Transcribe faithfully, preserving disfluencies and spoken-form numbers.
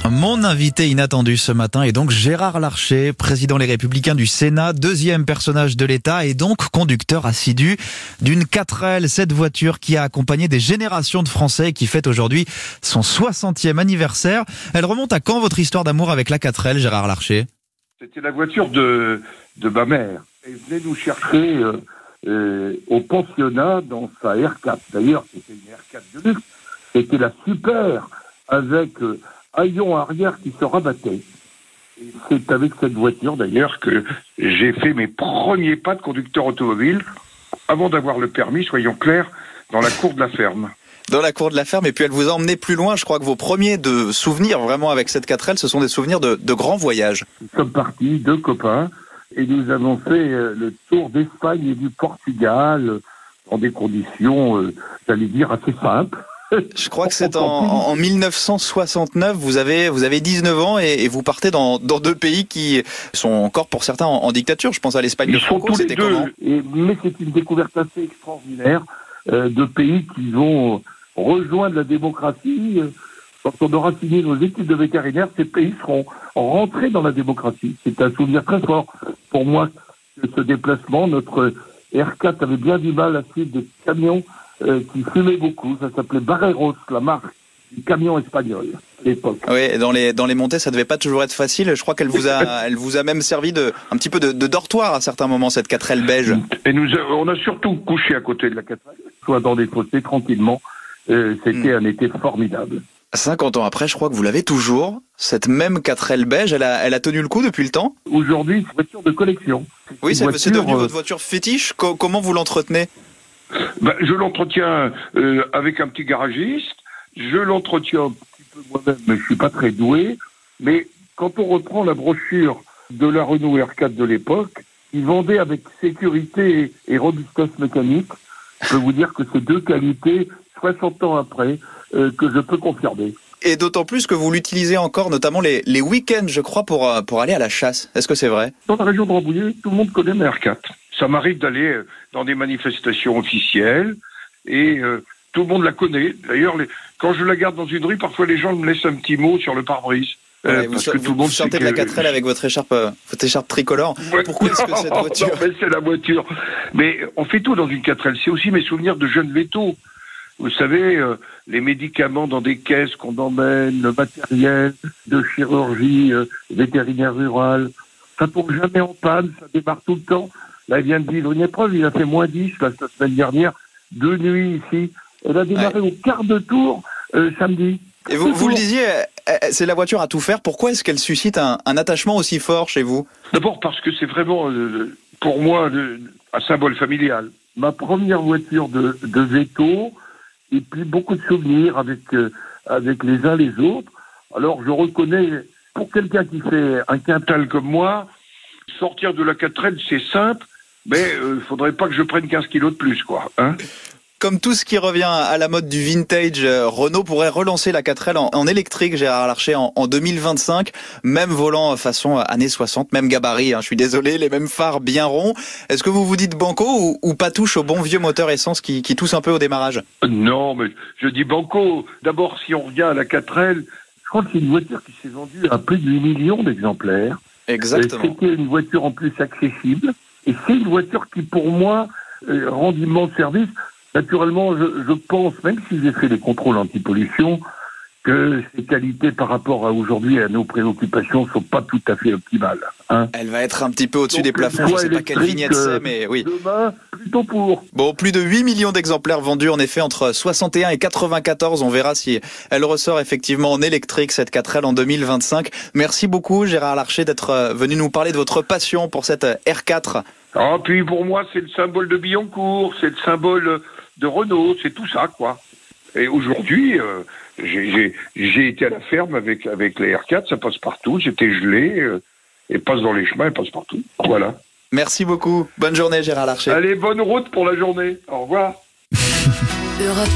Mon invité inattendu ce matin est donc Gérard Larcher, président Les Républicains du Sénat, deuxième personnage de l'État et donc conducteur assidu d'une quatre L, cette voiture qui a accompagné des générations de Français et qui fête aujourd'hui son soixantième anniversaire. Elle remonte à quand votre histoire d'amour avec la quatre L, Gérard Larcher? C'était la voiture de, de ma mère. Elle venait nous chercher euh, euh, au pensionnat dans sa R quatre. D'ailleurs, c'était une R quatre de luxe. C'était la super avec... Euh, haillon arrière qui se rabattait. Et c'est avec cette voiture d'ailleurs que j'ai fait mes premiers pas de conducteur automobile avant d'avoir le permis, soyons clairs, dans la cour de la ferme. Dans la cour de la ferme, et puis elle vous a emmené plus loin. Je crois que vos premiers de souvenirs vraiment avec cette quatre L, ce sont des souvenirs de, de grands voyages. Nous sommes partis, deux copains, et nous avons fait le tour d'Espagne et du Portugal dans des conditions, euh, j'allais dire, assez simples. Je crois que c'est en, en mille neuf cent soixante-neuf, vous avez vous avez dix-neuf ans et, et vous partez dans, dans deux pays qui sont encore pour certains en, en dictature. Je pense à l'Espagne de Franco, c'était comment ? Et, mais c'est une découverte assez extraordinaire euh, de pays qui vont rejoindre la démocratie. Quand on aura fini nos études de vétérinaire, ces pays seront rentrés dans la démocratie. C'est un souvenir très fort pour moi que ce déplacement. Notre R quatre avait bien du mal à suivre des camions Euh, qui fumait beaucoup. Ça s'appelait Barreros, la marque du camion espagnol à l'époque. Oui, dans les dans les montées, ça devait pas toujours être facile. Je crois qu'elle vous a elle vous a même servi de un petit peu de, de dortoir à certains moments, cette quatre L beige. Et nous a, on a surtout couché à côté de la quatre L, soit dans des fossés tranquillement. Euh, c'était hmm. un été formidable. cinquante ans après, je crois que vous l'avez toujours. Cette même quatre L beige, elle a elle a tenu le coup depuis le temps. Aujourd'hui, c'est une voiture de collection. Oui, c'est, voiture, c'est devenu euh... votre voiture fétiche. Co- comment vous l'entretenez ? Ben, je l'entretiens euh, avec un petit garagiste, je l'entretiens un petit peu moi-même, mais je suis pas très doué. Mais quand on reprend la brochure de la Renault R quatre de l'époque, ils vendaient avec sécurité et robustesse mécanique. Je peux vous dire que c'est deux qualités, soixante ans après, euh, que je peux confirmer. Et d'autant plus que vous l'utilisez encore, notamment les, les week-ends, je crois, pour, pour aller à la chasse. Est-ce que c'est vrai ? Dans la région de Rambouillet, tout le monde connaît ma R quatre. Ça m'arrive d'aller dans des manifestations officielles et euh, tout le monde la connaît. D'ailleurs, les, quand je la garde dans une rue, parfois les gens me laissent un petit mot sur le pare-brise. Ouais, euh, vous, parce que vous, tout le monde vous sortez de la quatre L avec votre écharpe, votre écharpe tricolore. Ouais. Pourquoi est-ce que cette voiture... Non, mais c'est la voiture. Mais on fait tout dans une quatre L. C'est aussi mes souvenirs de jeunes vétos. Vous savez, euh, les médicaments dans des caisses qu'on emmène, le matériel de chirurgie euh, vétérinaire rurale. Ça tombe jamais en panne, ça démarre tout le temps. Là, il vient de vivre une épreuve, il a fait moins dix la semaine dernière, deux nuits ici. Elle a démarré ouais. au quart de tour euh, samedi. Et vous, vous le disiez, c'est la voiture à tout faire. Pourquoi est-ce qu'elle suscite un, un attachement aussi fort chez vous ? D'abord parce que c'est vraiment, euh, pour moi, le, un symbole familial. Ma première voiture de, de véto, et puis beaucoup de souvenirs avec, euh, avec les uns les autres. Alors, je reconnais, pour quelqu'un qui fait un quintal comme moi, sortir de la quatre L, c'est simple. Mais il euh, faudrait pas que je prenne quinze kilos de plus, quoi. Hein ? Comme tout ce qui revient à la mode du vintage, Renault pourrait relancer la quatre L en, en électrique, Gérard Larcher, en, en deux mille vingt-cinq. Même volant façon années soixante, même gabarit, hein, je suis désolé, les mêmes phares bien ronds. Est-ce que vous vous dites banco ou, ou pas touche au bon vieux moteur essence qui, qui tousse un peu au démarrage ? Non, mais je dis banco. D'abord, si on revient à la quatre L, je crois que c'est une voiture qui s'est vendue à plus de huit millions d'exemplaires. Exactement. C'était une voiture en plus accessible. Et c'est une voiture qui, pour moi, euh, rend d'immenses services. Naturellement, je, je pense, même si j'ai fait des contrôles anti-pollution, que ces qualités par rapport à aujourd'hui à nos préoccupations sont pas tout à fait optimales. Hein. Elle va être un petit peu au-dessus Donc, des plafonds, je ne sais pas quelle vignette c'est, mais oui. Demain, plutôt pour. Bon, plus de huit millions d'exemplaires vendus en effet entre soixante et un et quatre-vingt-quatorze. On verra si elle ressort effectivement en électrique, cette quatre L en deux mille vingt-cinq. Merci beaucoup Gérard Larcher d'être venu nous parler de votre passion pour cette R quatre. Ah, puis pour moi, c'est le symbole de Billancourt, c'est le symbole de Renault, c'est tout ça, quoi. Et aujourd'hui, euh, j'ai, j'ai, j'ai été à la ferme avec, avec les R quatre, ça passe partout, j'étais gelé, euh, et passe dans les chemins, et passe partout. Voilà. Merci beaucoup. Bonne journée, Gérard Larcher. Allez, bonne route pour la journée. Au revoir.